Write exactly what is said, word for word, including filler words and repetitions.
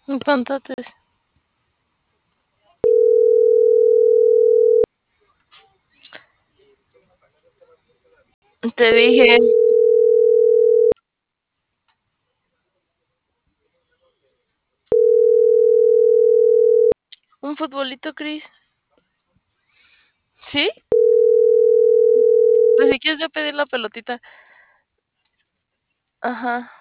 Patates. Te dije, un futbolito, Cris. ¿Sí? Pues si quieres yo pedir la pelotita. Ajá.